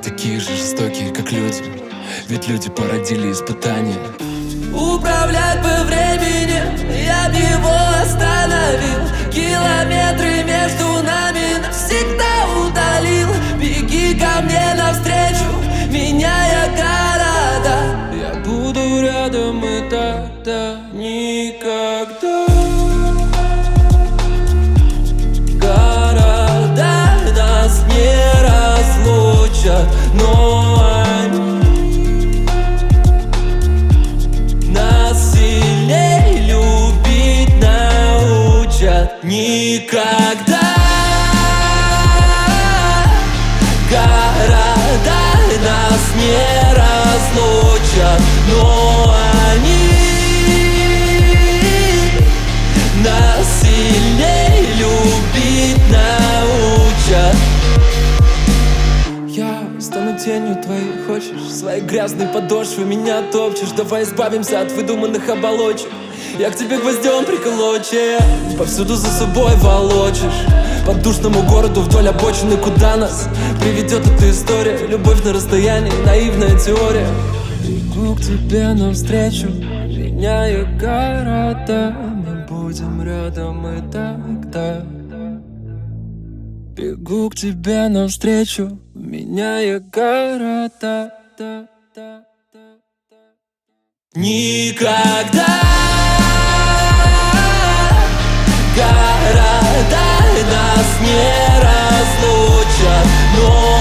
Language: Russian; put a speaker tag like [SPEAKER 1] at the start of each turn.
[SPEAKER 1] такие же жестокие, как люди, ведь люди породили испытания.
[SPEAKER 2] Управлять бы временем, я б его остановил. Километры между нами навсегда удалил. Беги ко мне навстречу, меняя города. Я буду рядом и тогда никогда. Города нас не разлучат, но они нас сильней любить научат. Никогда. Города нас не разлучат, но они нас сильней любить научат. Я стану тенью твоей, хочешь? Своей грязной подошвы меня топчешь. Давай избавимся от выдуманных оболочек. Я к тебе гвоздем приколоче, повсюду за собой волочишь. По душному городу вдоль обочины, куда нас приведет эта история. Любовь на расстоянии, наивная теория. Бегу к тебе навстречу, меняя города. Мы будем рядом и тогда. Бегу к тебе навстречу, меняя города. Никогда. Города нас не разлучат, но